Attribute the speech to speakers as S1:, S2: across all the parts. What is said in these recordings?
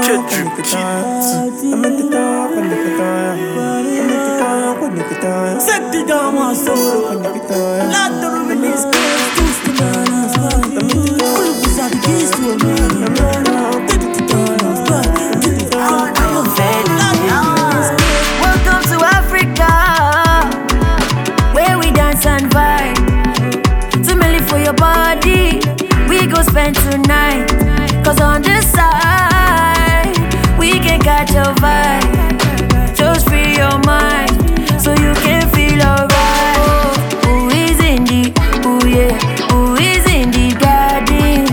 S1: Welcome to Africa, where we dance and vibe. Too many for your body, we go spend tonight. Cause on this side, we can catch a vibe. Just free your mind, so you can feel alright. Who is in the, oh yeah, who is in the garden?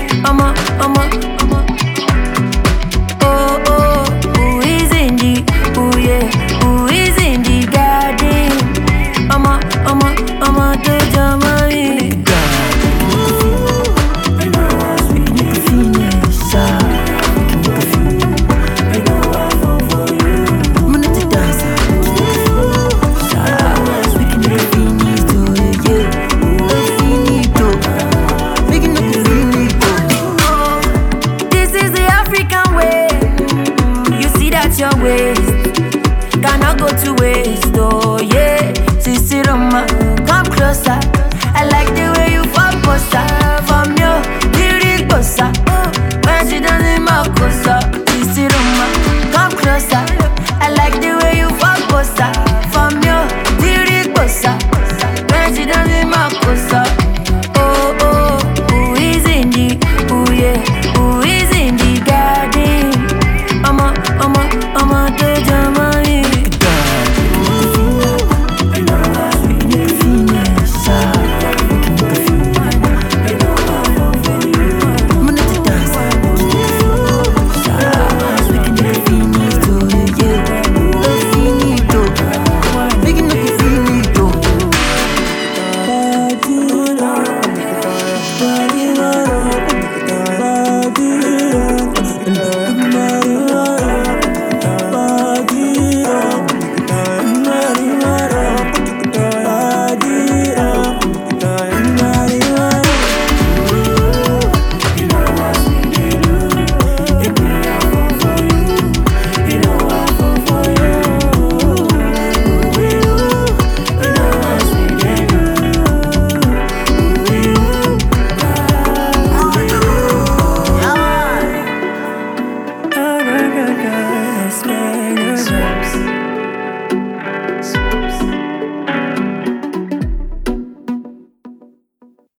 S1: Oh, oh, who is in the, oh yeah, who is in the garden? Do Jamani. Your waist cannot go to waste, oh yeah. Sissy Roma, come closer. I like the way you fuck bossa. From your lyric bossa, when she doesn't make closer. Sissy Roma, come closer.